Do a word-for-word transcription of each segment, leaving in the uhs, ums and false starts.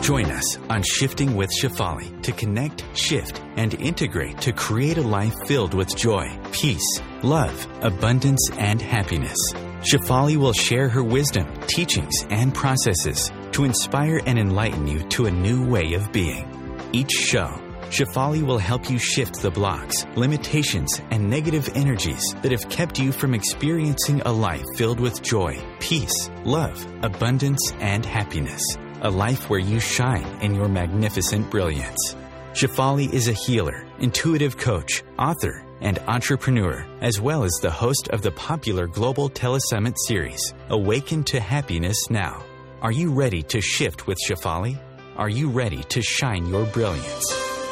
Join us on Shifting with Shefali to connect, shift, and integrate to create a life filled with joy, peace, love, abundance, and happiness. Shefali will share her wisdom, teachings, and processes to inspire and enlighten you to a new way of being. Each show, Shefali will help you shift the blocks, limitations, and negative energies that have kept you from experiencing a life filled with joy, peace, love, abundance, and happiness. A life where you shine in your magnificent brilliance. Shefali is a healer, intuitive coach, author, and entrepreneur, as well as the host of the popular Global Telesummit series, Awaken to Happiness Now. Are you ready to shift with Shefali? Are you ready to shine your brilliance?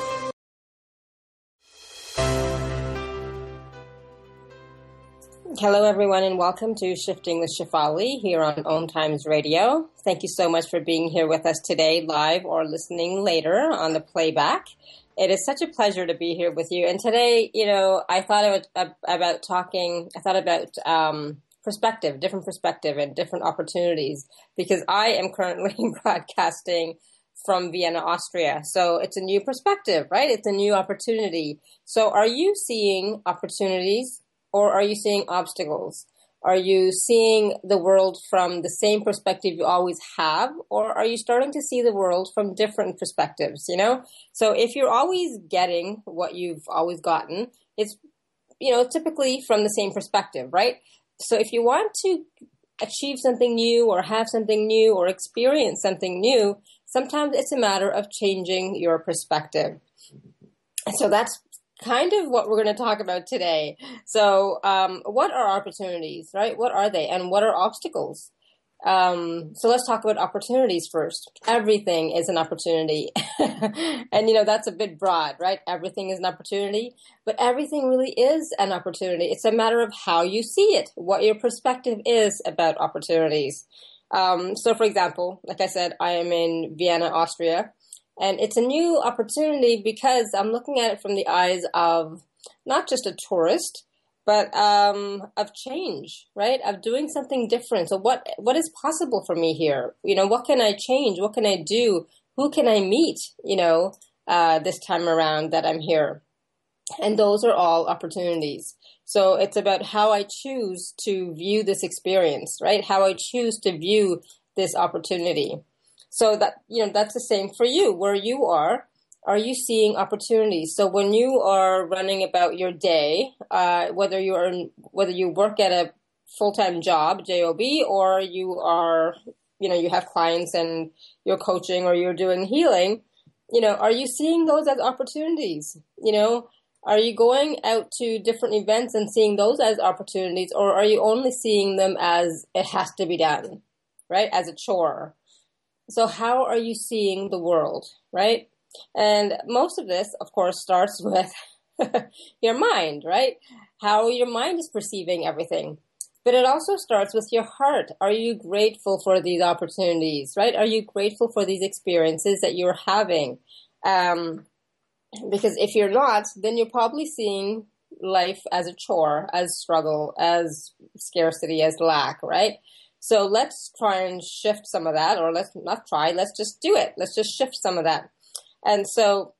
Hello, everyone, and welcome to Shifting with Shefali here on Om Times Radio. Thank you so much for being here with us today, live or listening later on the playback. It is such a pleasure to be here with you. And today, you know, I thought about, about talking, I thought about um, perspective, different perspective and different opportunities, because I am currently broadcasting from Vienna, Austria. So it's a new perspective, right? It's a new opportunity. So are you seeing opportunities? Or are you seeing obstacles? Are you seeing the world from the same perspective you always have? Or are you starting to see the world from different perspectives, you know? So if you're always getting what you've always gotten, it's, you know, typically from the same perspective, right? So if you want to achieve something new or have something new or experience something new, sometimes it's a matter of changing your perspective. So that's kind of what we're going to talk about today. So um, what are opportunities, right? What are they? And what are obstacles? Um, so let's talk about opportunities first. Everything is an opportunity. And, you know, that's a bit broad, right? Everything is an opportunity, but everything really is an opportunity. It's a matter of how you see it, what your perspective is about opportunities. Um, so, for example, like I said, I am in Vienna, Austria. And it's a new opportunity because I'm looking at it from the eyes of not just a tourist, but um, of change, right? Of doing something different. So what what is possible for me here? You know, what can I change? What can I do? Who can I meet, you know, uh, this time around that I'm here? And those are all opportunities. So it's about how I choose to view this experience, right? How I choose to view this opportunity. So that, you know, that's the same for you. Where you are, are you seeing opportunities? So when you are running about your day, uh, whether you are in, whether you work at a full-time job, job, or you are, you know, you have clients and you're coaching or you're doing healing, you know, are you seeing those as opportunities? You know, are you going out to different events and seeing those as opportunities, or are you only seeing them as it has to be done, right? As a chore? So how are you seeing the world, right? And most of this, of course, starts with your mind, right? How your mind is perceiving everything. But it also starts with your heart. Are you grateful for these opportunities, right? Are you grateful for these experiences that you're having? Um, because if you're not, then you're probably seeing life as a chore, as struggle, as scarcity, as lack, right? So let's try and shift some of that, or let's not try, let's just do it. Let's just shift some of that. And so,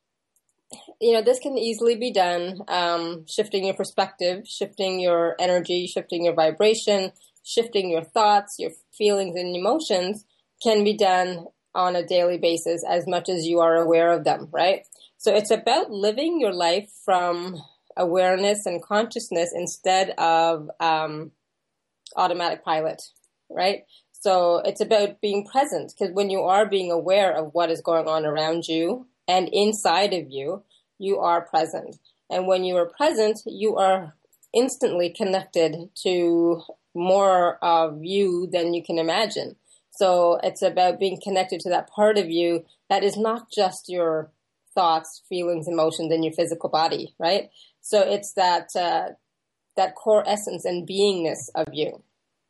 you know, this can easily be done, um, shifting your perspective, shifting your energy, shifting your vibration, shifting your thoughts, your feelings and emotions can be done on a daily basis as much as you are aware of them, right? So it's about living your life from awareness and consciousness instead of um, automatic pilot. Right? So it's about being present, because when you are being aware of what is going on around you and inside of you, you are present. And when you are present, you are instantly connected to more of you than you can imagine. So it's about being connected to that part of you that is not just your thoughts, feelings, emotions, and your physical body, right? So it's that uh, that core essence and beingness of you.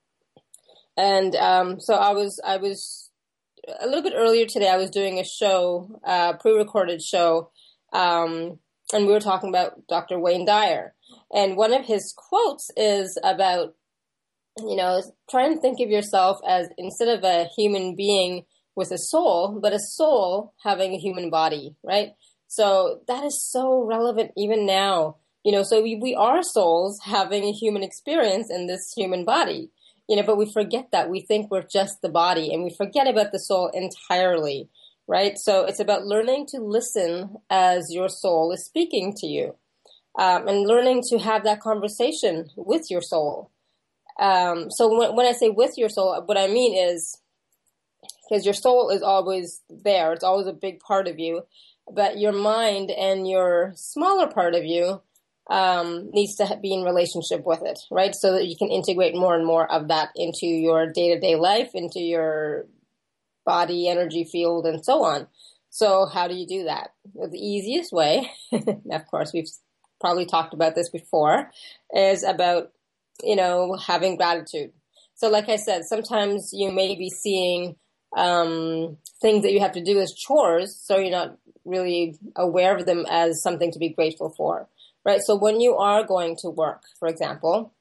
And um, so I was, I was a little bit earlier today, I was doing a show, a uh, pre-recorded show, um, and we were talking about Doctor Wayne Dyer. And one of his quotes is about, you know, try and think of yourself as, instead of a human being with a soul, but a soul having a human body, right? So that is so relevant even now. You know, so we, we are souls having a human experience in this human body, you know, but we forget that. We think we're just the body, and we forget about the soul entirely, right? So it's about learning to listen as your soul is speaking to you, um, and learning to have that conversation with your soul. Um, so when, when I say with your soul, what I mean is, because your soul is always there, it's always a big part of you, but your mind and your smaller part of you um, needs to be in relationship with it, right? So that you can integrate more and more of that into your day-to-day life, into your body, energy field, and so on. So how do you do that? Well, the easiest way, of course, we've probably talked about this before, is about, you know, having gratitude. So like I said, sometimes you may be seeing um, things that you have to do as chores, so you're not really aware of them as something to be grateful for, right? So when you are going to work, for example,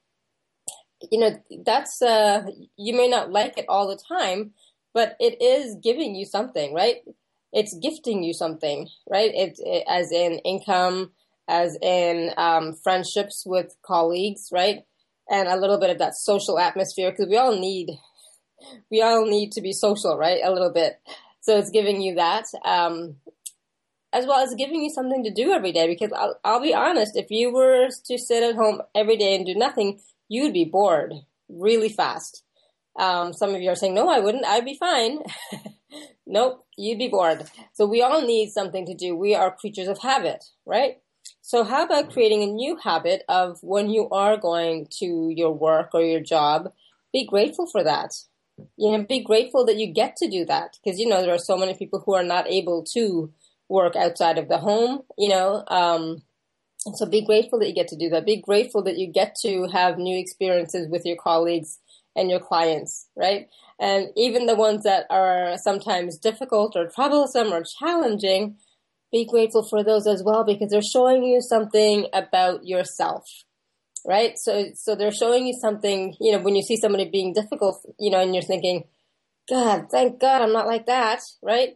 you know, that's, uh, you may not like it all the time, but it is giving you something, right? It's gifting you something, right? It, it as in income, as in um, friendships with colleagues, right? And a little bit of that social atmosphere, because we all need, we all need to be social, right? A little bit. So it's giving you that, um, as well as giving you something to do every day. Because I'll, I'll be honest, if you were to sit at home every day and do nothing, you'd be bored really fast. Um, some of you are saying, no, I wouldn't. I'd be fine. Nope, you'd be bored. So we all need something to do. We are creatures of habit, right? So how about creating a new habit of when you are going to your work or your job, be grateful for that. You know, be grateful that you get to do that. Because, you know, there are so many people who are not able to work outside of the home, you know. Um, and so be grateful that you get to do that. Be grateful that you get to have new experiences with your colleagues and your clients, right? And even the ones that are sometimes difficult or troublesome or challenging, be grateful for those as well, because they're showing you something about yourself, right? So, so they're showing you something, you know, when you see somebody being difficult, you know, and you're thinking, God, thank God I'm not like that, right?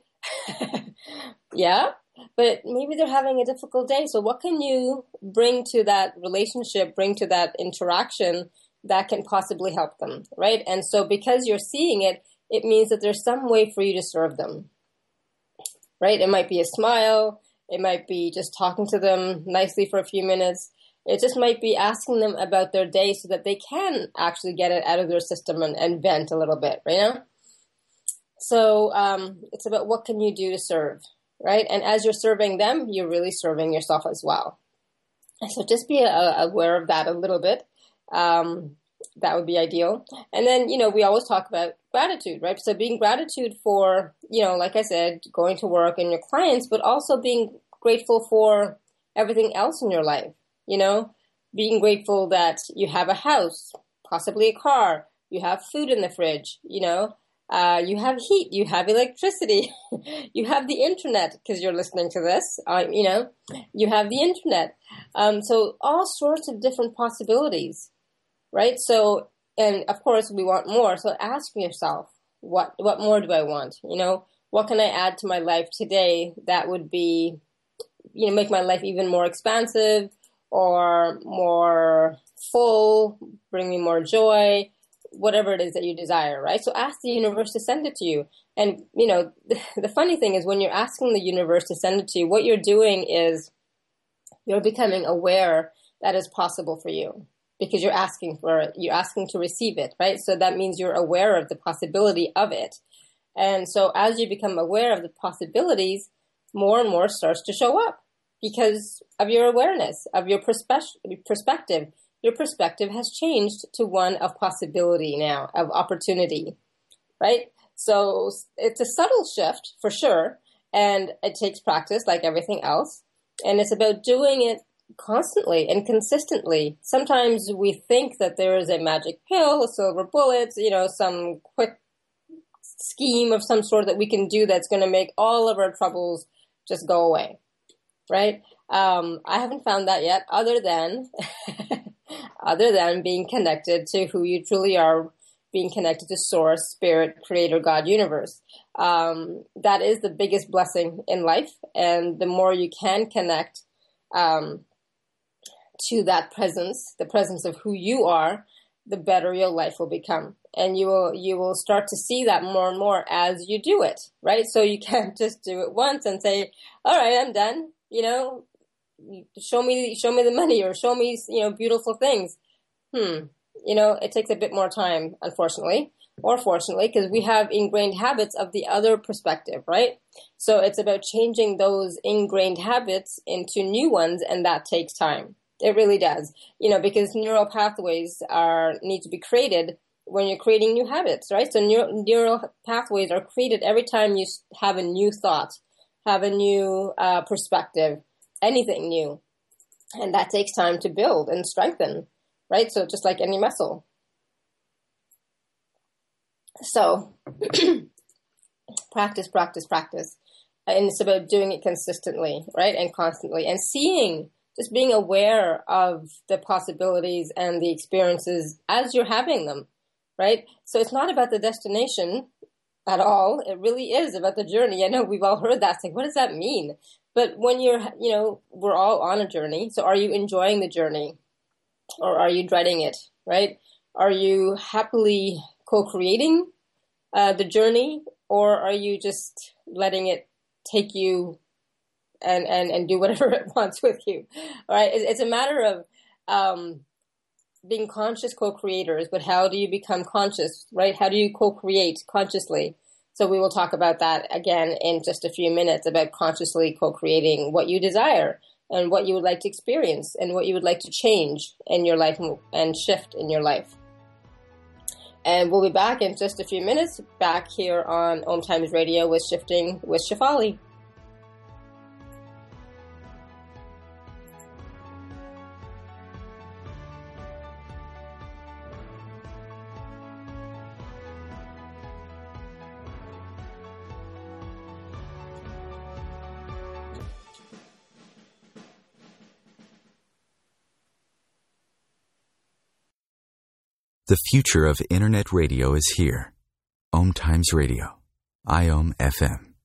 Yeah, but maybe they're having a difficult day. So what can you bring to that relationship, bring to that interaction that can possibly help them, right? And so because you're seeing it, it means that there's some way for you to serve them, right? It might be a smile. It might be just talking to them nicely for a few minutes. It just might be asking them about their day so that they can actually get it out of their system and, and vent a little bit, right? Now? So um, it's about what can you do to serve, right? And as you're serving them, you're really serving yourself as well. So just be uh, aware of that a little bit. Um, that would be ideal. And then, you know, we always talk about gratitude, right? So being gratitude for, you know, like I said, going to work and your clients, but also being grateful for everything else in your life, you know, being grateful that you have a house, possibly a car, you have food in the fridge, you know, uh, you have heat, you have electricity, you have the internet because you're listening to this, uh, you know, you have the internet. Um, so all sorts of different possibilities. Right. So, and of course we want more. So ask yourself, what, what more do I want? You know, what can I add to my life today that would be, you know, make my life even more expansive or more full, bring me more joy, whatever it is that you desire. Right. So ask the universe to send it to you. And, you know, the, the funny thing is when you're asking the universe to send it to you, what you're doing is you're becoming aware that is possible for you. Because you're asking for it, you're asking to receive it, right? So that means you're aware of the possibility of it. And so as you become aware of the possibilities, more and more starts to show up because of your awareness, of your perspe- perspective. Your perspective has changed to one of possibility now, of opportunity, right? So it's a subtle shift for sure. And it takes practice like everything else. And it's about doing it constantly and consistently. Sometimes we think that there is a magic pill, a silver bullet, you know, some quick scheme of some sort that we can do that's going to make all of our troubles just go away, right? Um, I haven't found that yet, other than other than being connected to who you truly are being connected to Source, Spirit, Creator, God, Universe. Um, that is the biggest blessing in life. And the more you can connect um, to that presence, the presence of who you are, the better your life will become. And you will you will start to see that more and more as you do it, right? So you can't just do it once and say, all right, I'm done. You know, show me show me the money or show me, you know, beautiful things. Hmm. You know, it takes a bit more time, unfortunately, or fortunately, because we have ingrained habits of the other perspective, right? So it's about changing those ingrained habits into new ones, and that takes time. It really does, you know, because neural pathways are need to be created when you're creating new habits, right? So neural, neural pathways are created every time you have a new thought, have a new uh, perspective, anything new. And that takes time to build and strengthen, right? So just like any muscle. So practice, practice, practice. And it's about doing it consistently, right? And constantly. And seeing, just being aware of the possibilities and the experiences as you're having them. Right? So it's not about the destination at all. It really is about the journey. I know we've all heard that. It's like, what does that mean? But when you're, you know, we're all on a journey. So are you enjoying the journey or are you dreading it? Right? Are you happily co-creating uh, the journey or are you just letting it take you and, and, and do whatever it wants with you? All right. It's, it's a matter of, um, being conscious co-creators, but how do you become conscious, right? How do you co-create consciously? So we will talk about that again in just a few minutes about consciously co-creating what you desire and what you would like to experience and what you would like to change in your life and shift in your life. And we'll be back in just a few minutes, back here on Om Times Radio with Shifting with Shefali. The future of Internet radio is here. Om Times Radio. I O M F M.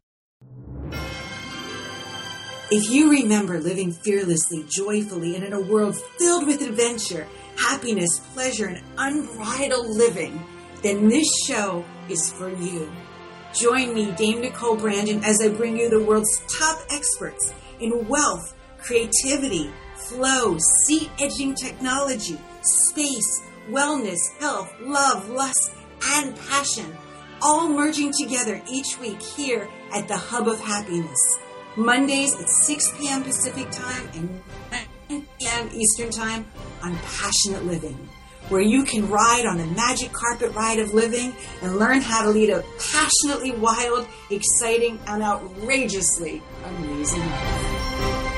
If you remember living fearlessly, joyfully, and in a world filled with adventure, happiness, pleasure, and unbridled living, then this show is for you. Join me, Dame Nicole Brandon, as I bring you the world's top experts in wealth, creativity, flow, sea-edging technology, space, wellness, health, love, lust, and passion, all merging together each week here at the Hub of Happiness. Mondays at six p.m. Pacific Time and nine p.m. Eastern Time on Passionate Living, where you can ride on the magic carpet ride of living and learn how to lead a passionately wild, exciting, and outrageously amazing life.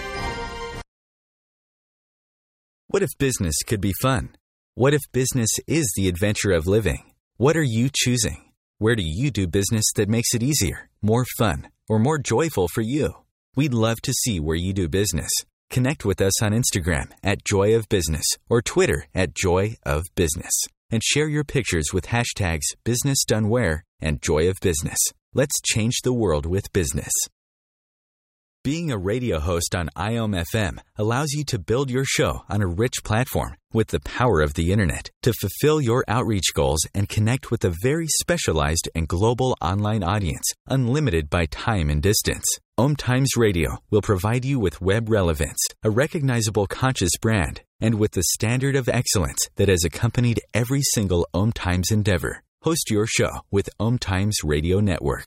What if business could be fun? What if business is the adventure of living? What are you choosing? Where do you do business that makes it easier, more fun, or more joyful for you? We'd love to see where you do business. Connect with us on Instagram at Joy of Business or Twitter at Joy of Business. And share your pictures with hashtags Business Done Where and Joy of Business. Let's change the world with business. Being a radio host on I O M F M allows you to build your show on a rich platform with the power of the internet to fulfill your outreach goals and connect with a very specialized and global online audience, unlimited by time and distance. Om Times Radio will provide you with web relevance, a recognizable conscious brand, and with the standard of excellence that has accompanied every single Om Times endeavor. Host your show with Om Times Radio Network.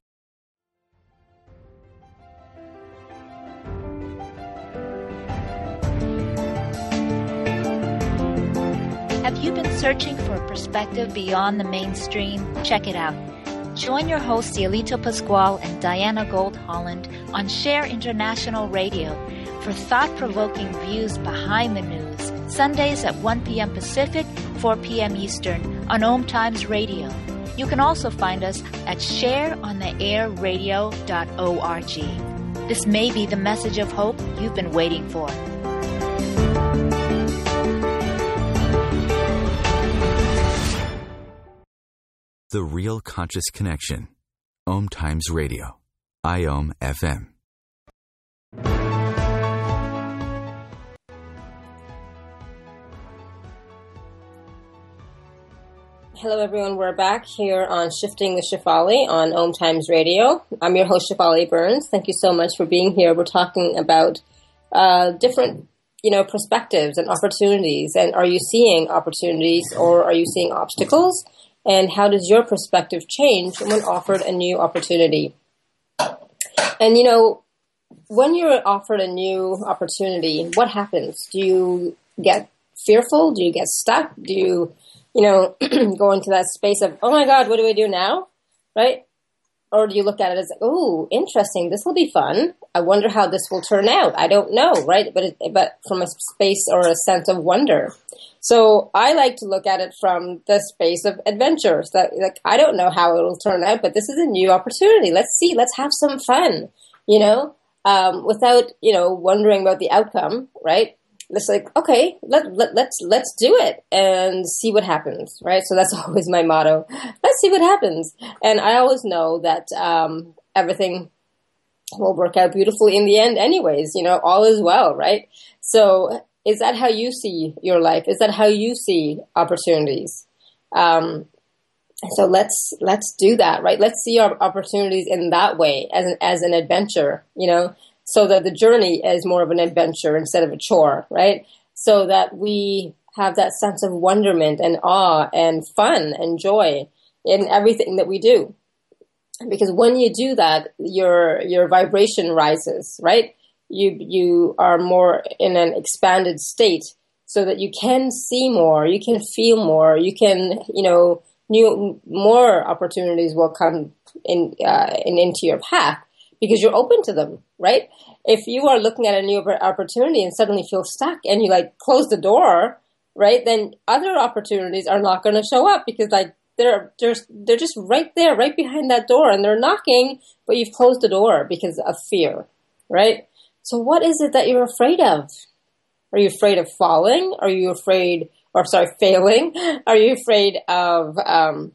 Have you been searching for a perspective beyond the mainstream? Check it out. Join your hosts Cielito Pascual and Diana Gold Holland on Share International Radio for thought-provoking views behind the news, Sundays at one p.m. Pacific, four p.m. Eastern on Om Times Radio. You can also find us at share on the air radio dot org. This may be the message of hope you've been waiting for. the real conscious connection. Om Times Radio. I O M F M. Hello, everyone. We're back here on Shifting with Shefali on Om Times Radio. I'm your host, Shefali Burns. Thank you so much for being here. We're talking about uh, different, you know, perspectives and opportunities. And are you seeing opportunities or are you seeing obstacles? And how does your perspective change when offered a new opportunity? And, you know, when you're offered a new opportunity, what happens? Do you get fearful? Do you get stuck? Do you... you know, go into that space of, oh my God, what do I do now? Right? Or do you look at it as, oh, interesting, this will be fun. I wonder how this will turn out. I don't know, right? But it, but from a space or a sense of wonder. So I like to look at it from the space of adventure. So like, I don't know how it will turn out, but this is a new opportunity. Let's see, let's have some fun, you know, um, without, you know, wondering about the outcome, right? It's like, okay, let, let, let's let's do it and see what happens, right? So that's always my motto. Let's see what happens. And I always know that um, everything will work out beautifully in the end anyways, you know, all is well, right? So is that how you see your life? Is that how you see opportunities? Um, so let's let's do that, right? Let's see our opportunities in that way as an, as an adventure, you know? So that the journey is more of an adventure instead of a chore, right? So that we have that sense of wonderment and awe and fun and joy in everything that we do. Because when you do that, your your vibration rises, right? You you are more in an expanded state so that you can see more, you can feel more, you can, you know, new more opportunities will come in, uh, in into your path. Because you're open to them, right? If you are looking at a new opportunity and suddenly feel stuck and you like close the door, right? Then other opportunities are not going to show up because like they're just they're just right there, right behind that door, and they're knocking, but you've closed the door because of fear, right? So what is it that you're afraid of? Are you afraid of falling? Are you afraid, or sorry, failing? Are you afraid of um,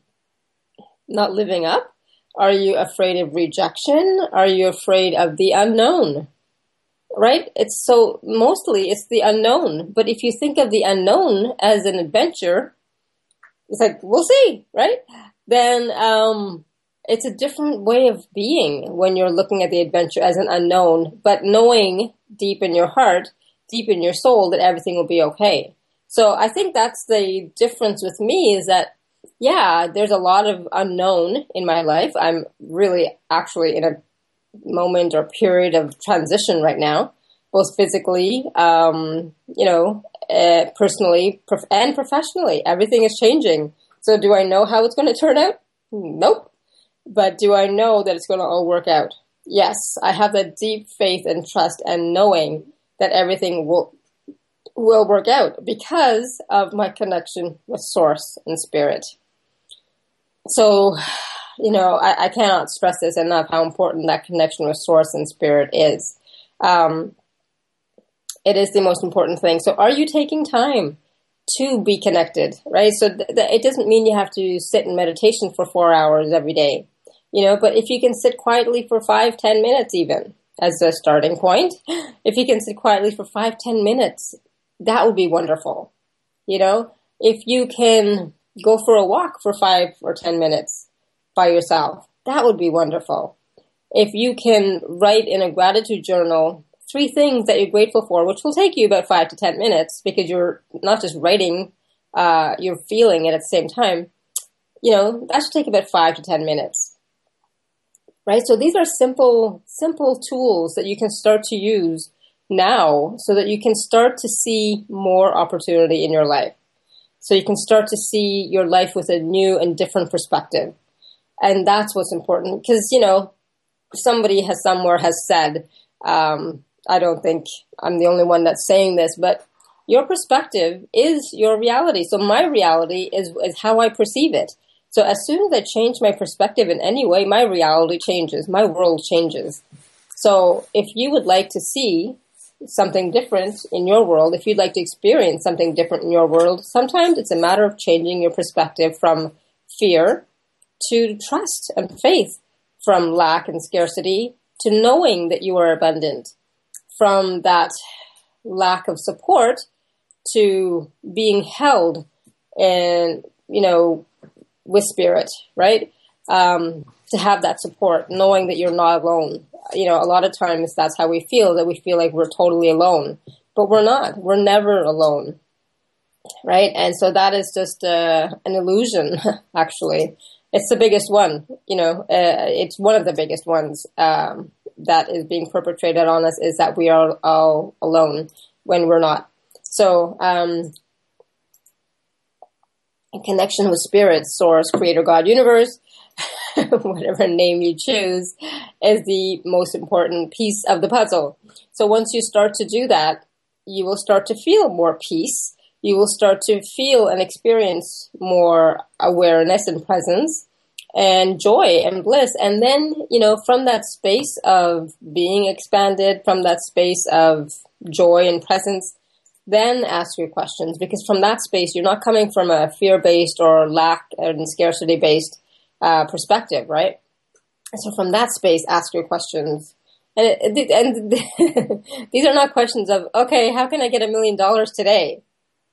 not living up? Are you afraid of rejection? Are you afraid of the unknown? Right? It's so, mostly it's the unknown. But if you think of the unknown as an adventure, it's like, we'll see, right? Then um, it's a different way of being when you're looking at the adventure as an unknown, but knowing deep in your heart, deep in your soul, that everything will be okay. So I think that's the difference with me is that yeah, there's a lot of unknown in my life. I'm really actually in a moment or period of transition right now, both physically, um, you know, uh, personally, prof- and professionally. Everything is changing. So do I know how it's going to turn out? Nope. But do I know that it's going to all work out? Yes, I have that deep faith and trust and knowing that everything will will work out because of my connection with Source and Spirit. So, you know, I, I cannot stress this enough, how important that connection with Source and Spirit is. Um, it is the most important thing. So are you taking time to be connected, right? So th- th- it doesn't mean you have to sit in meditation for four hours every day, you know, but if you can sit quietly for five, ten minutes even as a starting point, if you can sit quietly for five, ten minutes, that would be wonderful. You know, if you can go for a walk for five or ten minutes by yourself, that would be wonderful. If you can write in a gratitude journal three things that you're grateful for, which will take you about five to ten minutes because you're not just writing, uh, you're feeling it at the same time, you know, that should take about five to ten minutes. Right? So these are simple, simple tools that you can start to use now so that you can start to see more opportunity in your life. So you can start to see your life with a new and different perspective. And that's what's important because, you know, somebody has somewhere has said, um, I don't think I'm the only one that's saying this, but your perspective is your reality. So my reality is, is how I perceive it. So as soon as I change my perspective in any way, my reality changes, my world changes. So if you would like to see something different in your world, if you'd like to experience something different in your world, sometimes it's a matter of changing your perspective from fear to trust and faith, from lack and scarcity to knowing that you are abundant, from that lack of support to being held and, you know, with spirit, right? Um, to have that support, knowing that you're not alone. You know, a lot of times that's how we feel, that we feel like we're totally alone, but we're not. We're never alone, right? And so that is just uh, an illusion, actually. It's the biggest one, you know, uh, it's one of the biggest ones um, that is being perpetrated on us, is that we are all alone when we're not. So, um, in connection with spirit, source, creator, God, universe, whatever name you choose, is the most important piece of the puzzle. So once you start to do that, you will start to feel more peace. You will start to feel and experience more awareness and presence and joy and bliss. And then, you know, from that space of being expanded, from that space of joy and presence, then ask your questions, because from that space, you're not coming from a fear-based or lack and scarcity-based uh, perspective, right? So from that space, ask your questions. And, it, and these are not questions of, okay, how can I get a million dollars today?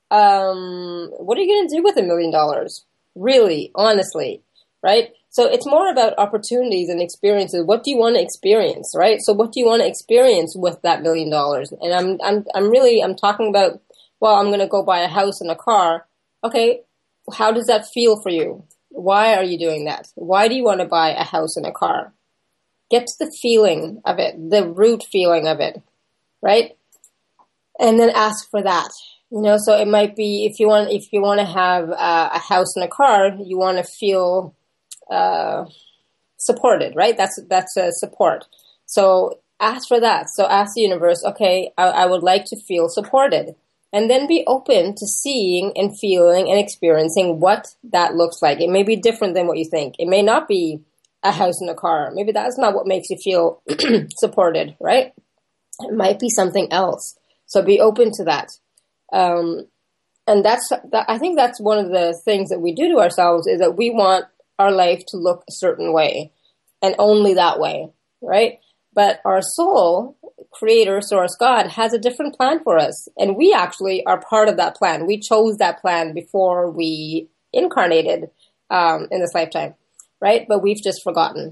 Um, what are you going to do with a million dollars? Really, honestly, right? So it's more about opportunities and experiences. What do you want to experience, right? So what do you want to experience with that million dollars? And I'm, I'm, I'm really, I'm talking about, well, I'm going to go buy a house and a car. Okay. How does that feel for you? Why are you doing that? Why do you want to buy a house and a car? Get to the feeling of it, the root feeling of it, right? And then ask for that. You know, so it might be, if you want, if you want to have uh, a house and a car, you want to feel uh, supported, right? That's, that's a support. So ask for that. So ask the universe, okay, I, I would like to feel supported. And then be open to seeing and feeling and experiencing what that looks like. It may be different than what you think. It may not be a house and a car. Maybe that's not what makes you feel supported, right? It might be something else. So be open to that. Um, and that's, that, I think that's one of the things that we do to ourselves, is that we want our life to look a certain way and only that way, right? But our soul, creator, source, God, has a different plan for us. And we actually are part of that plan. We chose that plan before we incarnated um, in this lifetime, right? But we've just forgotten.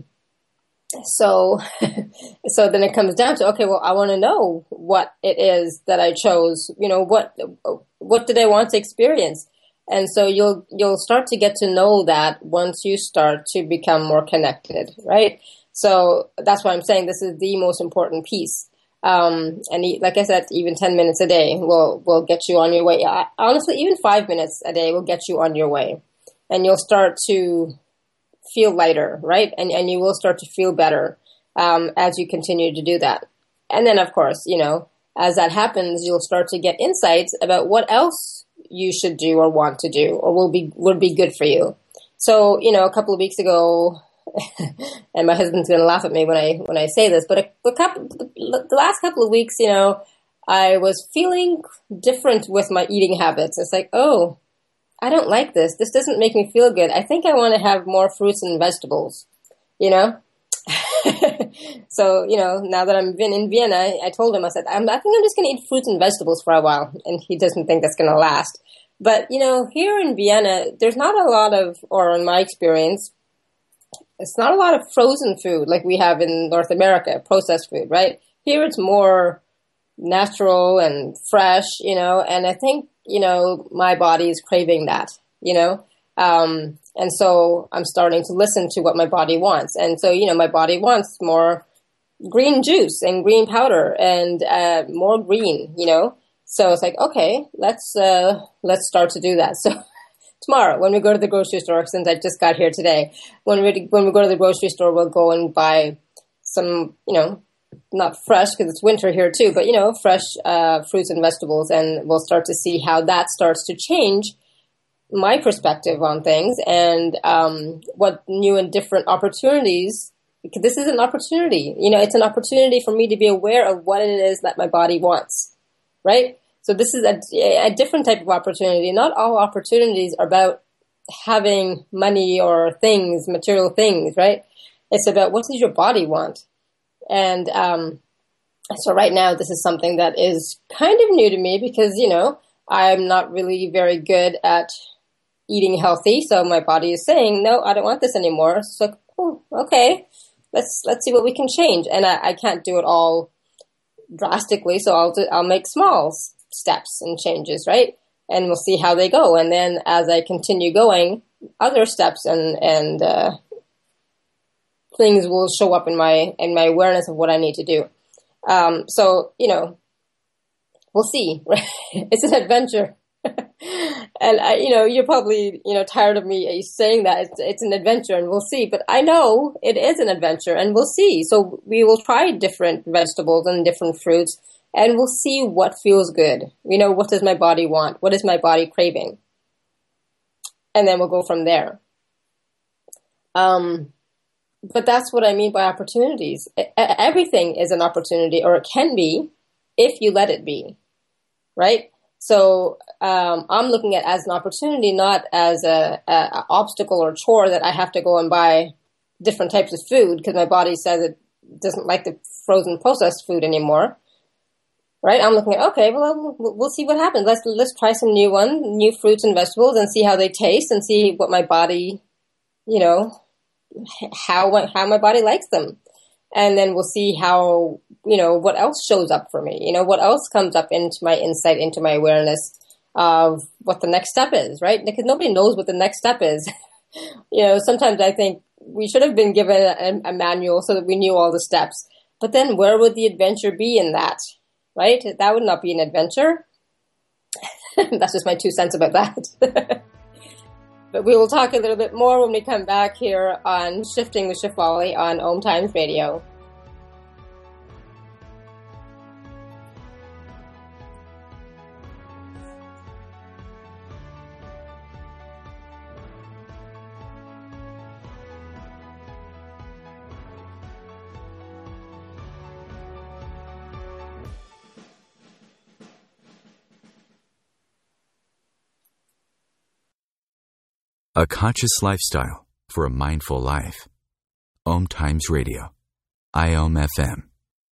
So, so then it comes down to, okay, well, I want to know what it is that I chose. You know, what, what did I want to experience? And so you'll, you'll start to get to know that once you start to become more connected, right? So that's why I'm saying this is the most important piece. Um, and like I said, even ten minutes a day will, will get you on your way. I, honestly, even five minutes a day will get you on your way, and you'll start to feel lighter, right? And, and you will start to feel better, um, as you continue to do that. And then of course, you know, as that happens, you'll start to get insights about what else you should do or want to do, or will be, would be good for you. So, you know, a couple of weeks ago, and my husband's going to laugh at me when I, when I say this, but a, a couple, the last couple of weeks, you know, I was feeling different with my eating habits. It's like, oh, I don't like this. This doesn't make me feel good. I think I want to have more fruits and vegetables, you know? So, you know, now that I'm been in Vienna, I told him, I said, I'm, I think I'm just going to eat fruits and vegetables for a while. And he doesn't think that's going to last. But, you know, here in Vienna, there's not a lot of, or in my experience, it's not a lot of frozen food like we have in North America, processed food, right? Here it's more natural and fresh, you know, and I think, you know, my body is craving that, you know, um, and so I'm starting to listen to what my body wants. And so, you know, my body wants more green juice and green powder and uh, more green, you know, so it's like, okay, let's, uh, let's start to do that. So tomorrow, when we go to the grocery store, since I just got here today, when we when we go to the grocery store, we'll go and buy some, you know, not fresh because it's winter here too, but, you know, fresh uh, fruits and vegetables, and we'll start to see how that starts to change my perspective on things and um, what new and different opportunities, because this is an opportunity, you know, it's an opportunity for me to be aware of what it is that my body wants, right? So this is a, a different type of opportunity. Not all opportunities are about having money or things, material things, right? It's about what does your body want? And um, so right now, this is something that is kind of new to me because, you know, I'm not really very good at eating healthy. So my body is saying, no, I don't want this anymore. So, oh, okay, let's let's see what we can change. And I, I can't do it all drastically. So I'll do, I'll make small s- steps and changes, right? And we'll see how they go. And then as I continue going, other steps and, and uh, things will show up in my in my awareness of what I need to do. Um, so, you know, we'll see. It's an adventure. And, I, you know, you're probably, you know, tired of me saying that. It's, it's an adventure and we'll see. But I know it is an adventure and we'll see. So we will try different vegetables and different fruits and we'll see what feels good. You know, what does my body want? What is my body craving? And then we'll go from there. Um, but that's what I mean by opportunities. Everything is an opportunity, or it can be if you let it be, right? So um, I'm looking at it as an opportunity, not as a, a, a obstacle or chore that I have to go and buy different types of food because my body says it doesn't like the frozen processed food anymore, right? I'm looking at, okay, well, we'll, we'll see what happens. Let's let's try some new one, new fruits and vegetables, and see how they taste, and see what my body, you know, how how my body likes them, and then we'll see how. You know, what else shows up for me? You know, what else comes up into my insight, into my awareness of what the next step is, right? Because nobody knows what the next step is. You know, sometimes I think we should have been given a, a manual so that we knew all the steps. But then where would the adventure be in that, right? That would not be an adventure. That's just my two cents about that. But we will talk a little bit more when we come back here on Shifting with Shefali on Om Times Radio. A conscious lifestyle for a mindful life. Om Times Radio. I O M F M.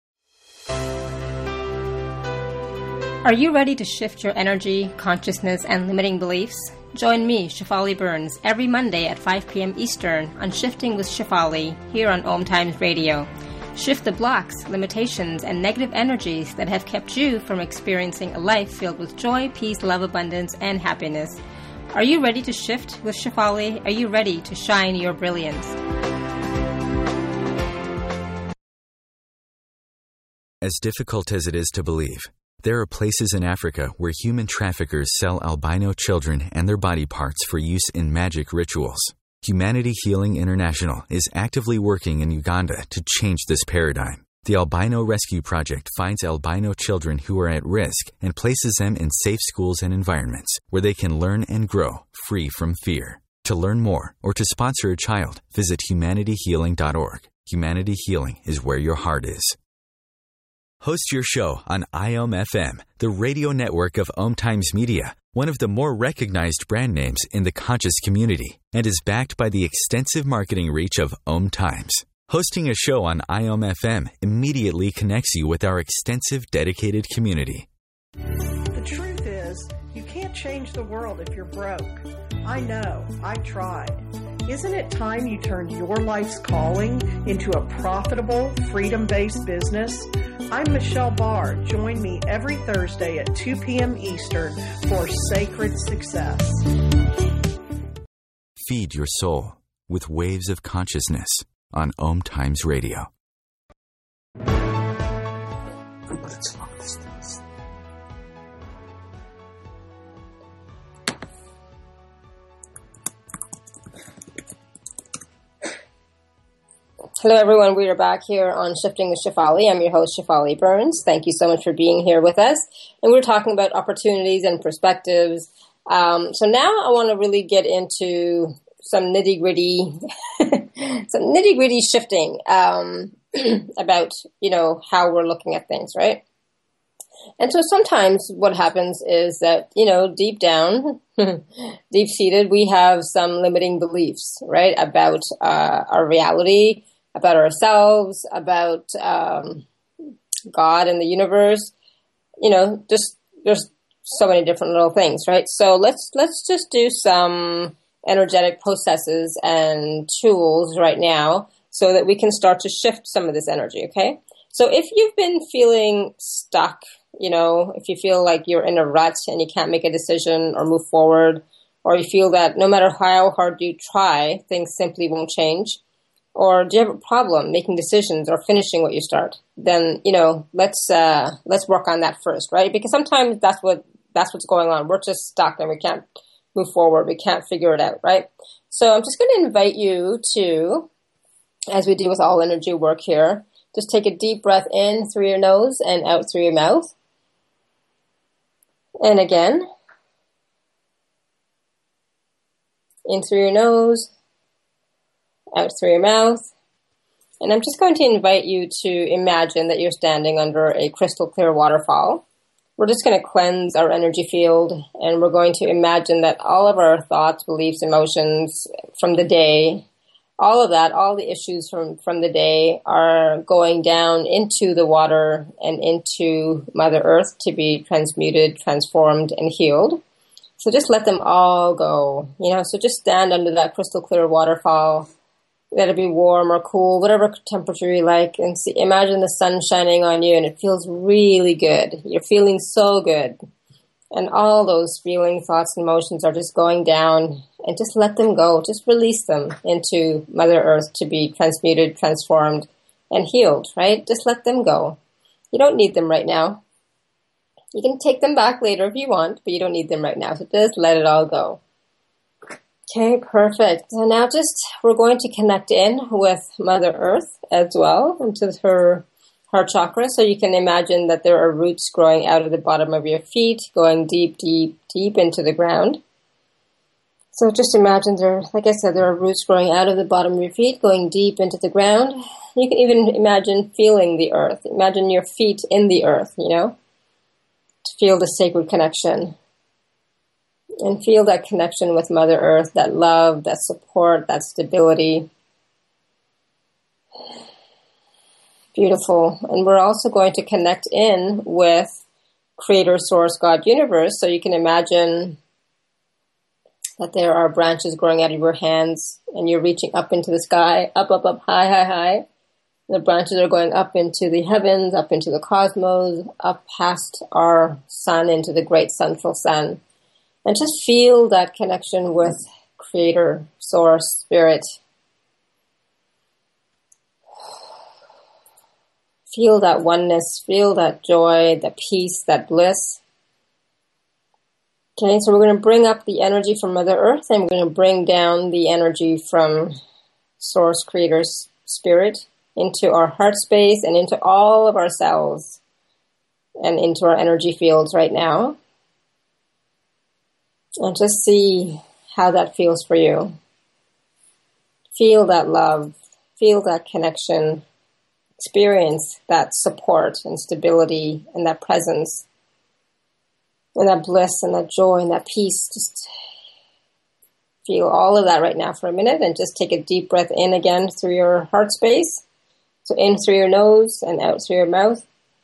Are you ready to shift your energy, consciousness, and limiting beliefs? Join me, Shefali Burns, every Monday at five p.m. Eastern on Shifting with Shefali here on Om Times Radio. Shift the blocks, limitations, and negative energies that have kept you from experiencing a life filled with joy, peace, love, abundance, and happiness. Are you ready to shift with Shefali? Are you ready to shine your brilliance? As difficult as it is to believe, there are places in Africa where human traffickers sell albino children and their body parts for use in magic rituals. Humanity Healing International is actively working in Uganda to change this paradigm. The Albino Rescue Project finds albino children who are at risk and places them in safe schools and environments where they can learn and grow free from fear. To learn more or to sponsor a child, visit humanity healing dot org. Humanity Healing is where your heart is. Host your show on I O M F M, the radio network of Om Times Media, one of the more recognized brand names in the conscious community, and is backed by the extensive marketing reach of Om Times. Hosting a show on I O M F M immediately connects you with our extensive, dedicated community. The truth is, you can't change the world if you're broke. I know. I've tried. Isn't it time you turned your life's calling into a profitable, freedom-based business? I'm Michelle Barr. Join me every Thursday at two p.m. Eastern for Sacred Success. Feed your soul with waves of consciousness on Om Times Radio. Hello, everyone. We are back here on Shifting with Shefali. I'm your host, Shefali Burns. Thank you so much for being here with us. And we're talking about opportunities and perspectives. Um, so now I want to really get into some nitty-gritty, some nitty-gritty shifting um, about, you know, how we're looking at things, right? And so sometimes what happens is that, you know, deep down, deep-seated, we have some limiting beliefs, right, about uh, our reality, about ourselves, about um, God and the universe. You know, just there's so many different little things, right? So let's let's just do some energetic processes and tools right now so that we can start to shift some of this energy, okay? So if you've been feeling stuck, you know, if you feel like you're in a rut and you can't make a decision or move forward, or you feel that no matter how hard you try, things simply won't change, or do you have a problem making decisions or finishing what you start, then, you know, let's uh, let's work on that first, right? Because sometimes that's what that's what's going on. We're just stuck and we can't move forward. We can't figure it out, right? So I'm just going to invite you to, as we do with all energy work here, just take a deep breath in through your nose and out through your mouth. And again, in through your nose, out through your mouth. And I'm just going to invite you to imagine that you're standing under a crystal clear waterfall. We're just going to cleanse our energy field, and we're going to imagine that all of our thoughts, beliefs, emotions from the day, all of that, all the issues from, from the day are going down into the water and into Mother Earth to be transmuted, transformed, and healed. So just let them all go, you know, so just stand under that crystal clear waterfall. Let it be warm or cool, whatever temperature you like, and see, imagine the sun shining on you, and it feels really good. You're feeling so good. And all those feelings, thoughts, and emotions are just going down, and just let them go. Just release them into Mother Earth to be transmuted, transformed, and healed, right? Just let them go. You don't need them right now. You can take them back later if you want, but you don't need them right now. So just let it all go. Okay, perfect. So now just, we're going to connect in with Mother Earth as well, into her heart chakra. So you can imagine that there are roots growing out of the bottom of your feet, going deep, deep, deep into the ground. So just imagine there, like I said, there are roots growing out of the bottom of your feet, going deep into the ground. You can even imagine feeling the earth. Imagine your feet in the earth, you know, to feel the sacred connection. And feel that connection with Mother Earth, that love, that support, that stability. Beautiful. And we're also going to connect in with Creator, Source, God, Universe. So you can imagine that there are branches growing out of your hands and you're reaching up into the sky, up, up, up, high, high, high. The branches are going up into the heavens, up into the cosmos, up past our sun, into the great central sun. And just feel that connection with Creator, Source, Spirit. Feel that oneness, feel that joy, that peace, that bliss. Okay, so we're going to bring up the energy from Mother Earth, and we're going to bring down the energy from Source, Creator's Spirit into our heart space and into all of our cells and into our energy fields right now. And just see how that feels for you. Feel that love. Feel that connection. Experience that support and stability and that presence. And that bliss and that joy and that peace. Just feel all of that right now for a minute. And just take a deep breath in again through your heart space. So in through your nose and out through your mouth.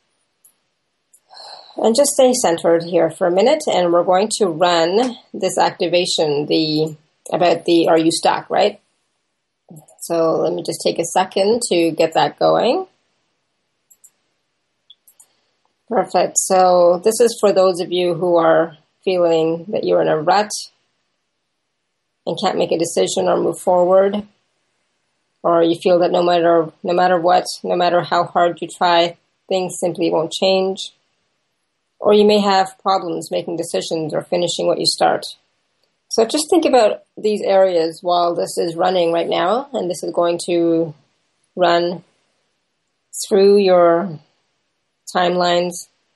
And just stay centered here for a minute, and we're going to run this activation, the about the are you stuck, right? So let me just take a second to get that going. Perfect. So this is for those of you who are feeling that you're in a rut and can't make a decision or move forward, or you feel that no matter no matter what, no matter how hard you try, things simply won't change. Or you may have problems making decisions or finishing what you start. So just think about these areas while this is running right now. And this is going to run through your timelines,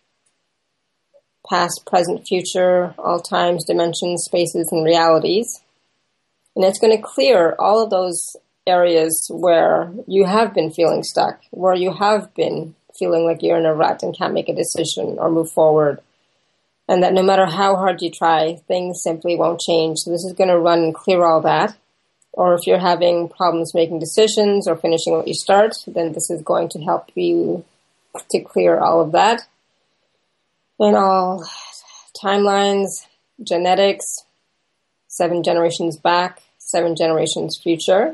past, present, future, all times, dimensions, spaces, and realities. And it's going to clear all of those areas where you have been feeling stuck, where you have been feeling like you're in a rut and can't make a decision or move forward. And that no matter how hard you try, things simply won't change. So this is going to run and clear all that. Or if you're having problems making decisions or finishing what you start, then this is going to help you to clear all of that. And all timelines, genetics, seven generations back, seven generations future.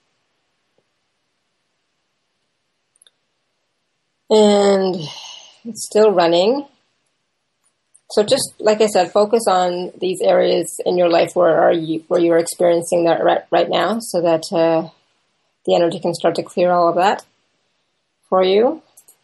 And it's still running. So just like I said, focus on these areas in your life where are you where you're experiencing that right, right now, so that uh, the energy can start to clear all of that for you.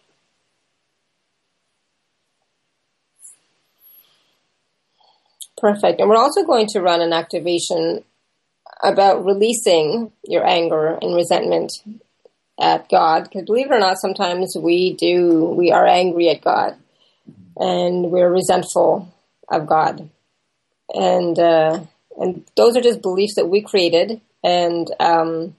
Perfect. And we're also going to run an activation about releasing your anger and resentment at God. Because believe it or not, sometimes we do, we are angry at God. And we're resentful of God. And uh, and those are just beliefs that we created. And um,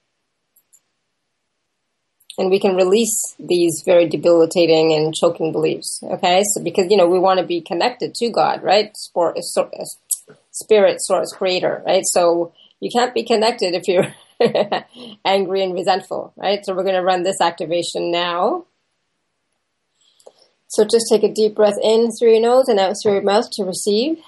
and we can release these very debilitating and choking beliefs. Okay? So because, you know, we want to be connected to God, right? Sport, spirit, source, creator, right? So you can't be connected if you're angry and resentful, right? So we're going to run this activation now. So just take a deep breath in through your nose and out through your mouth to receive.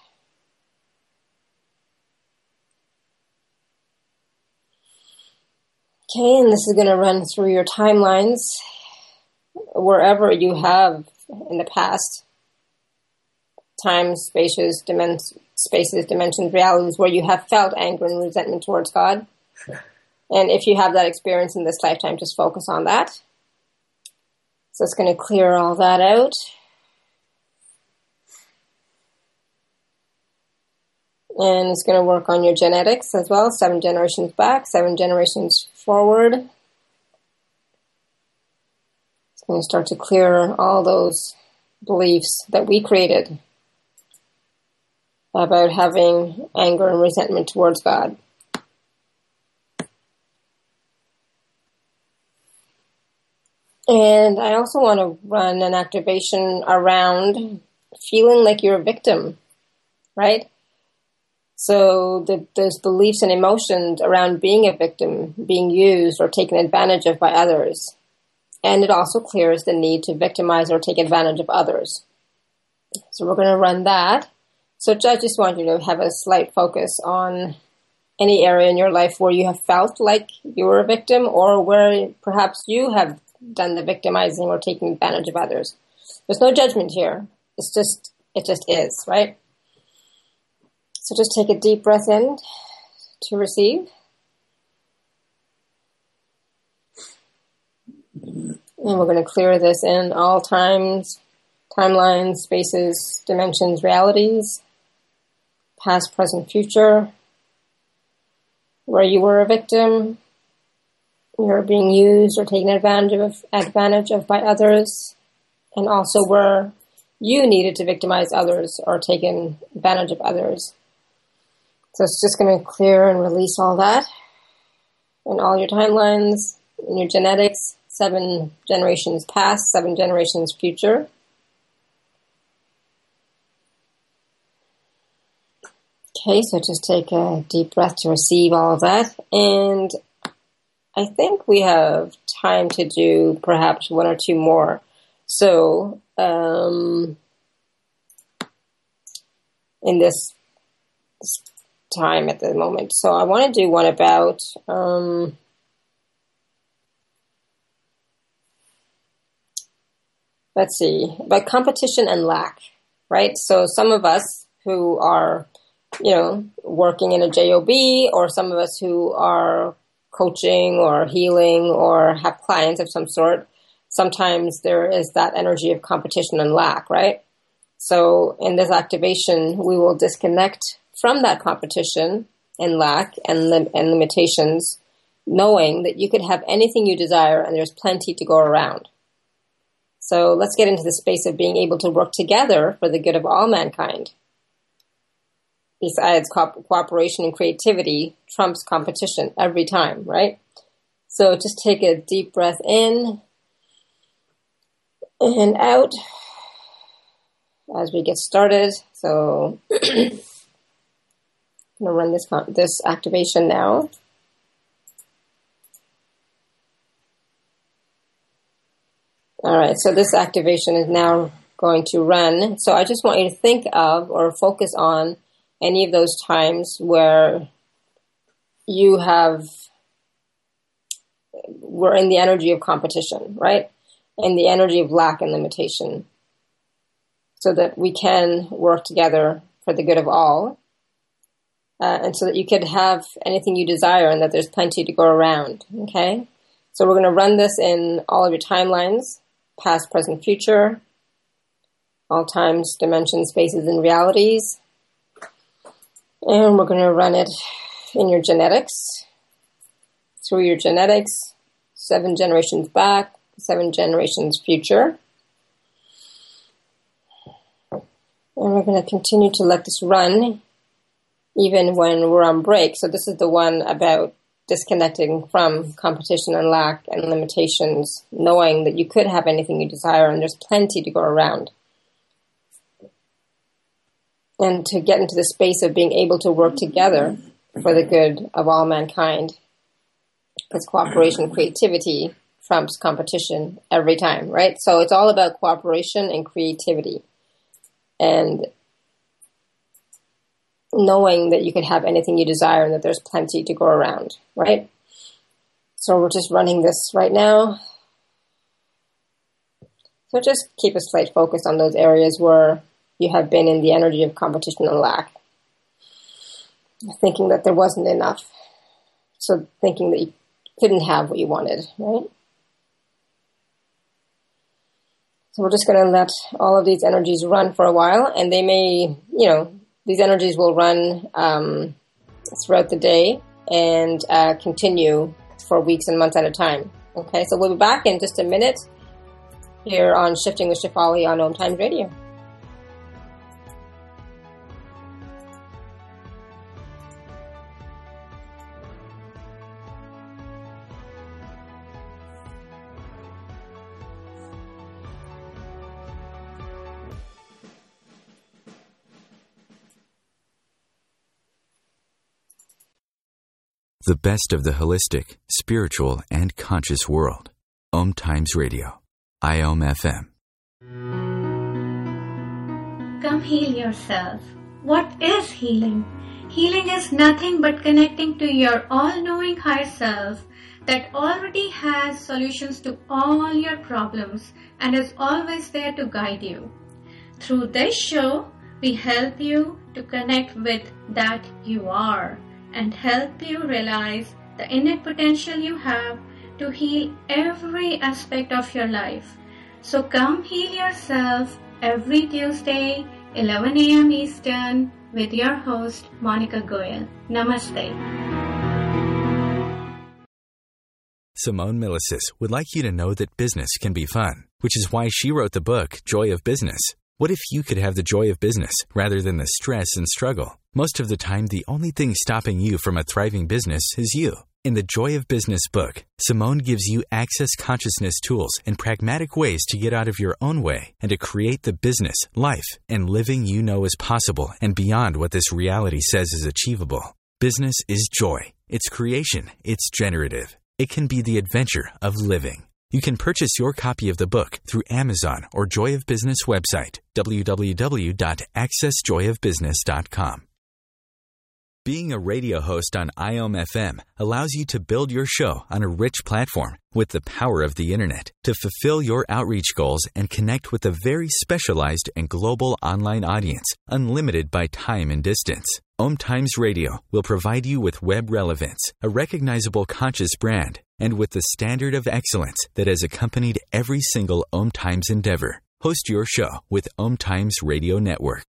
Okay, and this is going to run through your timelines, wherever you have in the past, time, spaces, dimen- spaces, dimensions, realities, where you have felt anger and resentment towards God. And if you have that experience in this lifetime, just focus on that. So it's going to clear all that out. And it's going to work on your genetics as well. Seven generations back, seven generations forward. It's going to start to clear all those beliefs that we created about having anger and resentment towards God. And I also want to run an activation around feeling like you're a victim, right? So the, those beliefs and emotions around being a victim, being used or taken advantage of by others. And it also clears the need to victimize or take advantage of others. So we're going to run that. So I just want you to have a slight focus on any area in your life where you have felt like you were a victim, or where perhaps you have done the victimizing or taking advantage of others. There's no judgment here. It's just, it just is, right? So just take a deep breath in to receive. And we're going to clear this in all times, timelines, spaces, dimensions, realities, past, present, future, where you were a victim, you're being used or taken advantage of, advantage of by others, and also where you needed to victimize others or taken advantage of others. So it's just going to clear and release all that in all your timelines, in your genetics, seven generations past, seven generations future. Okay, so just take a deep breath to receive all of that. And I think we have time to do perhaps one or two more. So, um, in this time at the moment. So I want to do one about, um, let's see, about competition and lack, right? So some of us who are, you know, working in a job, or some of us who are coaching or healing or have clients of some sort, sometimes there is that energy of competition and lack, right? So in this activation, we will disconnect from that competition and lack and, lim- and limitations, knowing that you could have anything you desire and there's plenty to go around. So let's get into the space of being able to work together for the good of all mankind. Besides, co- cooperation and creativity trumps competition every time, right? So just take a deep breath in and out as we get started. So I'm going to run this, this activation now. All right, so this activation is now going to run. So I just want you to think of or focus on any of those times where you have, we're in the energy of competition, right? In the energy of lack and limitation, so that we can work together for the good of all. Uh, and so that you could have anything you desire and that there's plenty to go around, okay? So we're going to run this in all of your timelines, past, present, future, all times, dimensions, spaces, and realities. And we're going to run it in your genetics, through your genetics, seven generations back, seven generations future. And we're going to continue to let this run even when we're on break. So this is the one about disconnecting from competition and lack and limitations, knowing that you could have anything you desire and there's plenty to go around. And to get into the space of being able to work together for the good of all mankind. Because cooperation, creativity trumps competition every time, right? So it's all about cooperation and creativity. And knowing that you could have anything you desire and that there's plenty to go around, right? So we're just running this right now. So just keep a slight focus on those areas where you have been in the energy of competition and lack. Thinking that there wasn't enough. So thinking that you couldn't have what you wanted, right? So we're just going to let all of these energies run for a while, and they may, you know, these energies will run um, throughout the day and uh, continue for weeks and months at a time. Okay, so we'll be back in just a minute here on Shifting with Shefali on Om Times Radio. The best of the holistic, spiritual, and conscious world. Om Times Radio. I O M F M. Come heal yourself. What is healing? Healing is nothing but connecting to your all-knowing higher self that already has solutions to all your problems and is always there to guide you. Through this show, we help you to connect with that you are, and help you realize the innate potential you have to heal every aspect of your life. So come heal yourself every Tuesday, eleven a.m. Eastern, with your host, Monica Goyal. Namaste. Simone Milasas would like you to know that business can be fun, which is why she wrote the book, Joy of Business. What if you could have the joy of business rather than the stress and struggle? Most of the time, the only thing stopping you from a thriving business is you. In the Joy of Business book, Simone gives you access consciousness tools and pragmatic ways to get out of your own way and to create the business, life, and living you know is possible and beyond what this reality says is achievable. Business is joy. It's creation. It's generative. It can be the adventure of living. You can purchase your copy of the book through Amazon or Joy of Business website, w w w dot access joy of business dot com. Being a radio host on I O M F M allows you to build your show on a rich platform with the power of the internet to fulfill your outreach goals and connect with a very specialized and global online audience, unlimited by time and distance. Om Times Radio will provide you with web relevance, a recognizable conscious brand, and with the standard of excellence that has accompanied every single Om Times endeavor. Host your show with Om Times Radio Network.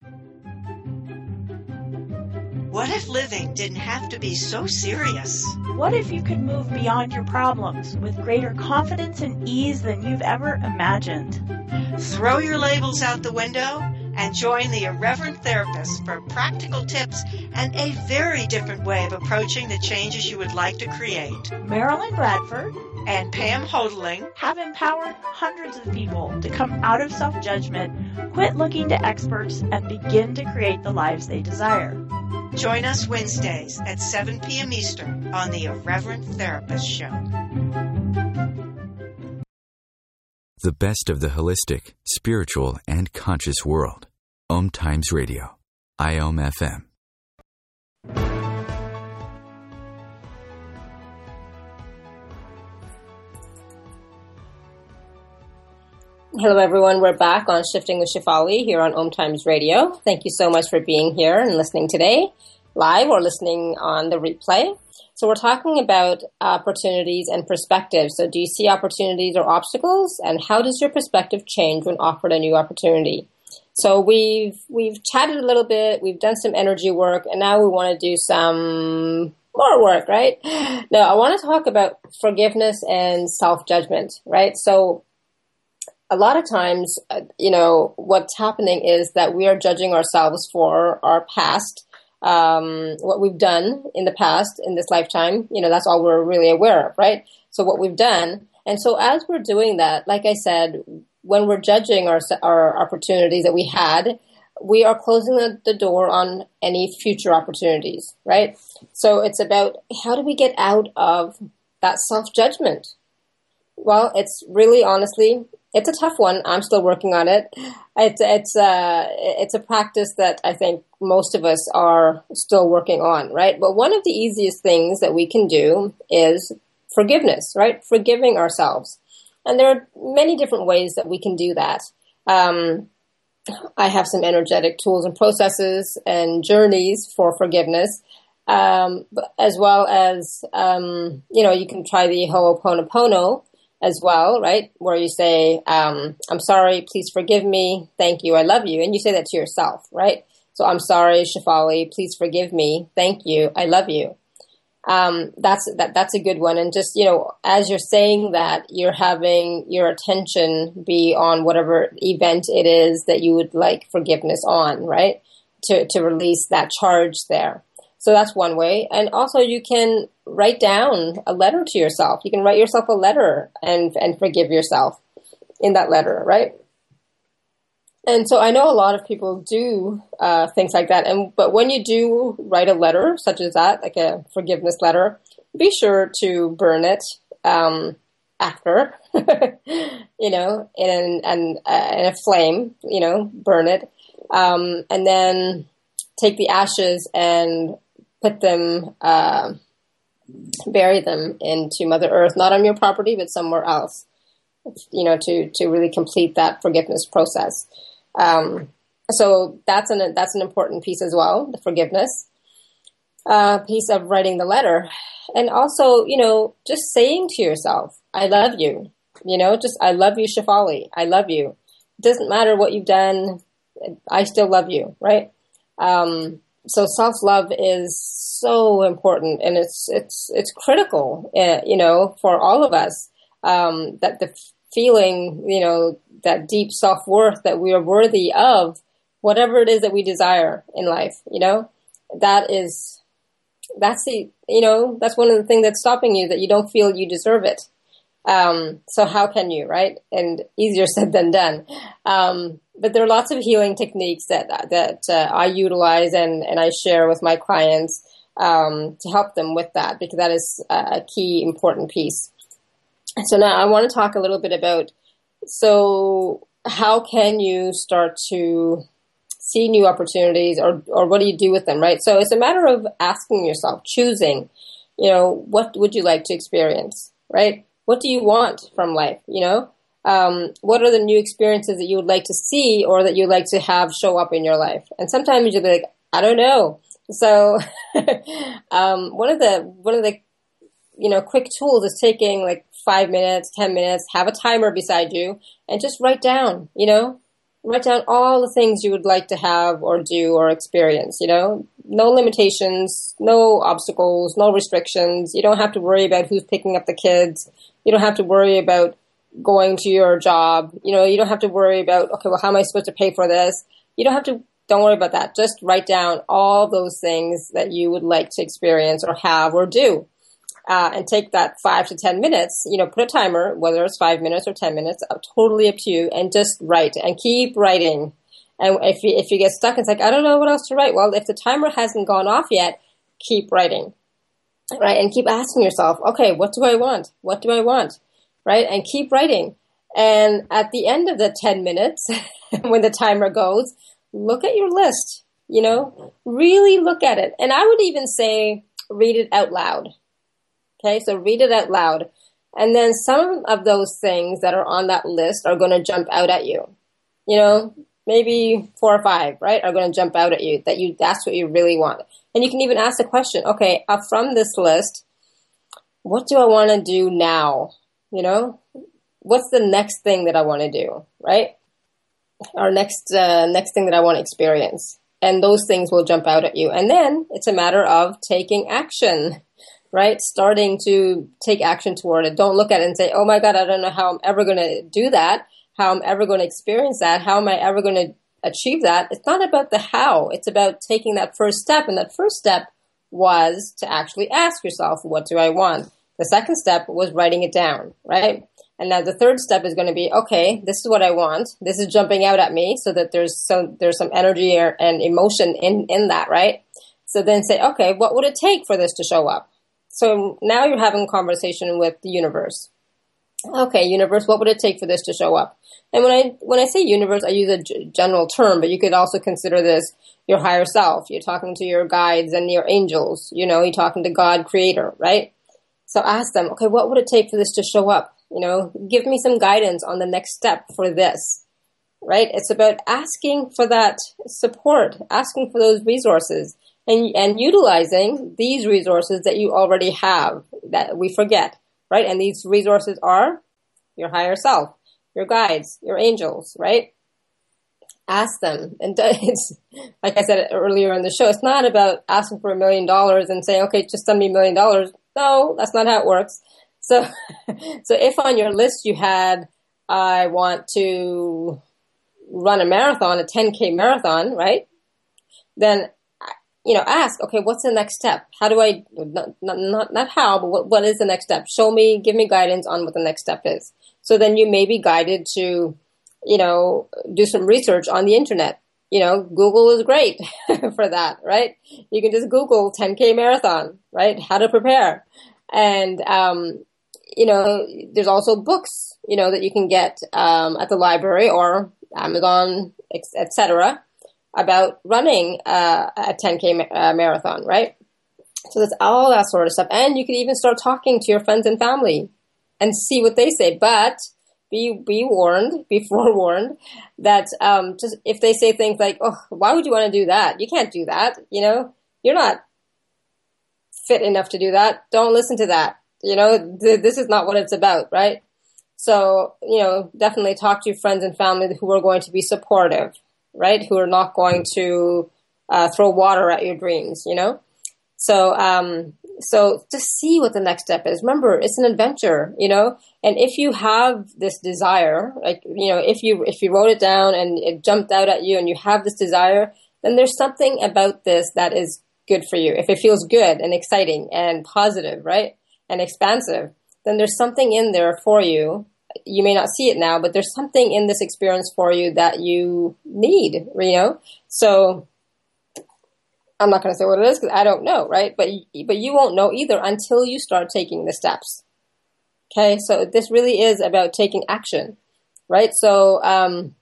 What if living didn't have to be so serious? What if you could move beyond your problems with greater confidence and ease than you've ever imagined? Throw your labels out the window and join the Irreverent Therapist for practical tips and a very different way of approaching the changes you would like to create. Marilyn Bradford and Pam Hodling have empowered hundreds of people to come out of self-judgment, quit looking to experts, and begin to create the lives they desire. Join us Wednesdays at seven p.m. Eastern on the Irreverent Therapist Show. The best of the holistic, spiritual, and conscious world. Om Times Radio. I O M F M. Hello, everyone. We're back on Shifting with Shefali here on Om Times Radio. Thank you so much for being here and listening today, live or listening on the replay. So we're talking about opportunities and perspectives. So do you see opportunities or obstacles? And how does your perspective change when offered a new opportunity? So we've we've chatted a little bit, we've done some energy work, and now we want to do some more work, right? Now, I want to talk about forgiveness and self-judgment, right? So a lot of times, uh, you know, what's happening is that we are judging ourselves for our past, um, what we've done in the past, in this lifetime. You know, that's all we're really aware of, right? So what we've done. And so as we're doing that, like I said, when we're judging our, our opportunities that we had, we are closing the, the door on any future opportunities, right? So it's about how do we get out of that self-judgment? Well, it's really, honestly, it's a tough one. I'm still working on it. It's it's uh it's a practice that I think most of us are still working on, right? But one of the easiest things that we can do is forgiveness, right? Forgiving ourselves. And there are many different ways that we can do that. Um, I have some energetic tools and processes and journeys for forgiveness, um, as well as, um, you know, you can try the Ho'oponopono as well, right? Where you say, um, I'm sorry, please forgive me, thank you, I love you. And you say that to yourself, right? So I'm sorry, Shefali, please forgive me, thank you, I love you. Um, that's, that, that's a good one. And just, you know, as you're saying that, you're having your attention be on whatever event it is that you would like forgiveness on, right? To, to release that charge there. So that's one way. And also you can write down a letter to yourself. You can write yourself a letter and, and forgive yourself in that letter, right? And so I know a lot of people do uh, things like that. And but when you do write a letter such as that, like a forgiveness letter, be sure to burn it um, after, you know, in, in, uh, in a flame, you know, burn it. Um, and then take the ashes and put them, uh, bury them into Mother Earth, not on your property, but somewhere else, you know, to, to really complete that forgiveness process. Um, so that's an, that's an important piece as well, the forgiveness, uh, piece of writing the letter. And also, you know, just saying to yourself, I love you, you know, just, I love you, Shefali. I love you. It doesn't matter what you've done. I still love you. Right. Um, so self-love is so important, and it's, it's, it's critical, uh, you know, for all of us, um, that the feeling, you know, that deep self-worth that we are worthy of whatever it is that we desire in life, you know, that is, that's the, you know, that's one of the things that's stopping you, that you don't feel you deserve it. Um, so how can you, right? And easier said than done. Um, but there are lots of healing techniques that, that uh, I utilize and, and I share with my clients, um, to help them with that, because that is a key important piece. So now I want to talk a little bit about, so how can you start to see new opportunities, or, or what do you do with them, right? So it's a matter of asking yourself, choosing, you know, what would you like to experience, right? What do you want from life, you know? Um, what are the new experiences that you would like to see or that you'd like to have show up in your life? And sometimes you'll be like, I don't know. So um, one of the one of the you know, quick tools is taking like five minutes, ten minutes, have a timer beside you and just write down, you know, write down all the things you would like to have or do or experience, you know, no limitations, no obstacles, no restrictions. You don't have to worry about who's picking up the kids. You don't have to worry about going to your job. You know, you don't have to worry about, okay, well, how am I supposed to pay for this? You don't have to, don't worry about that. Just write down all those things that you would like to experience or have or do. Uh, and take that five to ten minutes, you know, put a timer, whether it's five minutes or ten minutes, uh, totally up to you, and just write and keep writing. And if you, if you get stuck, it's like, I don't know what else to write. Well, if the timer hasn't gone off yet, keep writing, right? And keep asking yourself, okay, what do I want? What do I want? Right? And keep writing. And at the end of the ten minutes, when the timer goes, look at your list, you know, really look at it. And I would even say, read it out loud. Okay, so read it out loud. And then some of those things that are on that list are going to jump out at you. You know, maybe four or five, right, are going to jump out at you, that you that's what you really want. And you can even ask the question, okay, uh, from this list, what do I want to do now? You know, what's the next thing that I want to do, right? Or next, uh, next thing that I want to experience. And those things will jump out at you. And then it's a matter of taking action. Right? Starting to take action toward it. Don't look at it and say, oh my God, I don't know how I'm ever going to do that, how I'm ever going to experience that, how am I ever going to achieve that? It's not about the how. It's about taking that first step. And that first step was to actually ask yourself, what do I want? The second step was writing it down, right? And now the third step is going to be, okay, this is what I want. This is jumping out at me, so that there's so there's some energy or, and emotion in, in that, right? So then say, okay, what would it take for this to show up? So now you're having a conversation with the universe. Okay, universe, what would it take for this to show up? And when I when I say universe, I use a g- general term, but you could also consider this your higher self. You're talking to your guides and your angels. You know, you're talking to God, Creator, right? So ask them, okay, what would it take for this to show up? You know, give me some guidance on the next step for this, right? It's about asking for that support, asking for those resources. And and utilizing these resources that you already have that we forget, right? And these resources are your higher self, your guides, your angels, right? Ask them. And it's, like I said earlier in the show, it's not about asking for a million dollars and saying, okay, just send me a million dollars. No, that's not how it works. So, so if on your list you had, I want to run a marathon, a ten K marathon, right? Then you know, ask, okay, what's the next step? How do I, not, not, not how, but what, what is the next step? Show me, give me guidance on what the next step is. So then you may be guided to, you know, do some research on the internet. You know, Google is great for that, right? You can just Google ten K marathon, right? How to prepare. And, um, you know, there's also books, you know, that you can get, um, at the library or Amazon, et cetera, about running uh, a ten K ma- uh, marathon, right? So that's all that sort of stuff. And you can even start talking to your friends and family and see what they say. But be be warned, be forewarned that um, just if they say things like, oh, why would you want to do that? You can't do that. You know, you're not fit enough to do that. Don't listen to that. You know, th- this is not what it's about, right? So, you know, definitely talk to your friends and family who are going to be supportive, right? Who are not going to uh, throw water at your dreams, you know? So, um, so just see what the next step is. Remember, it's an adventure, you know? And if you have this desire, like, you know, if you, if you wrote it down and it jumped out at you and you have this desire, then there's something about this that is good for you. If it feels good and exciting and positive, right? And expansive, then there's something in there for you. You may not see it now, but there's something in this experience for you that you need, you know? So I'm not going to say what it is because I don't know, right? But, but you won't know either until you start taking the steps. Okay. So this really is about taking action, right? So, um,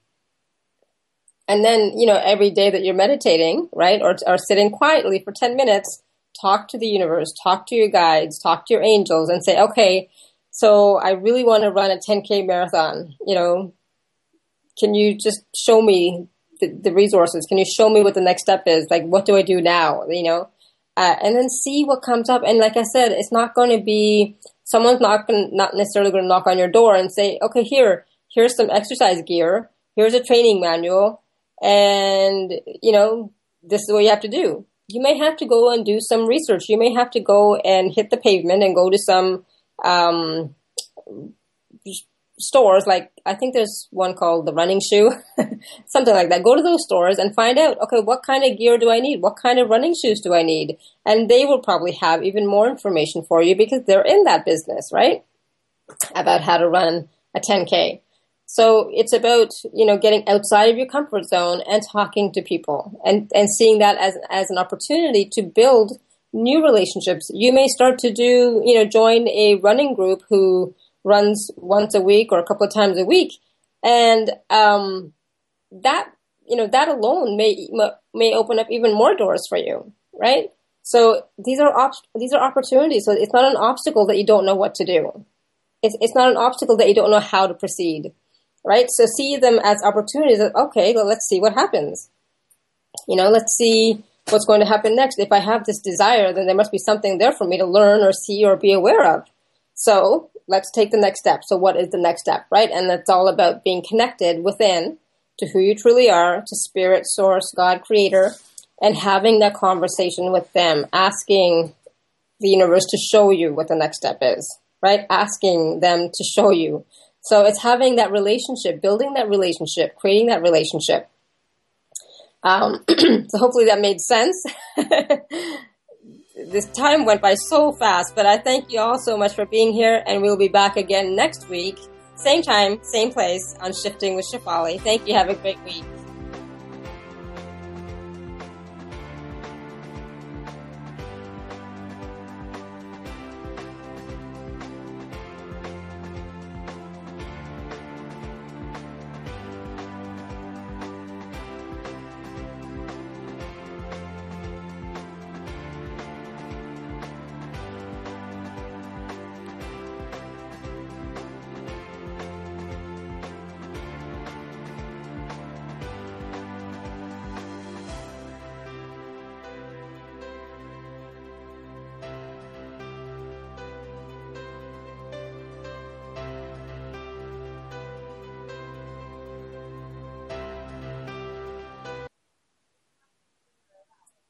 and then, you know, every day that you're meditating, right? Or, or sitting quietly for ten minutes, talk to the universe, talk to your guides, talk to your angels and say, okay, so I really want to run a ten K marathon. You know, can you just show me the, the resources? Can you show me what the next step is? Like, what do I do now? You know, uh, and then see what comes up. And like I said, it's not going to be, someone's not going, not necessarily going to knock on your door and say, okay, here, here's some exercise gear. Here's a training manual. And, you know, this is what you have to do. You may have to go and do some research. You may have to go and hit the pavement and go to some um, stores. Like, I think there's one called The Running Shoe. something like that. Go to those stores and find out, okay, what kind of gear do I need? What kind of running shoes do I need? And they will probably have even more information for you because they're in that business, right? About how to run a ten K. So it's about, you know, getting outside of your comfort zone and talking to people and, and seeing that as, as an opportunity to build new relationships. You may start to do, you know, join a running group who runs once a week or a couple of times a week. And, um, that, you know, that alone may, may open up even more doors for you, right? So these are, op- these are opportunities. So it's not an obstacle that you don't know what to do. It's, it's not an obstacle that you don't know how to proceed, right? So see them as opportunities that, okay, well, let's see what happens. You know, let's see what's going to happen next. If I have this desire, then there must be something there for me to learn or see or be aware of. So let's take the next step. So what is the next step, right? And it's all about being connected within to who you truly are, to spirit, source, God, creator, and having that conversation with them, asking the universe to show you what the next step is, right? Asking them to show you. So it's having that relationship, building that relationship, creating that relationship. Um, so hopefully that made sense. This time went by so fast, but I thank you all so much for being here, and we'll be back again next week. Same time, same place on Shifting with Shefali. Thank you. Have a great week.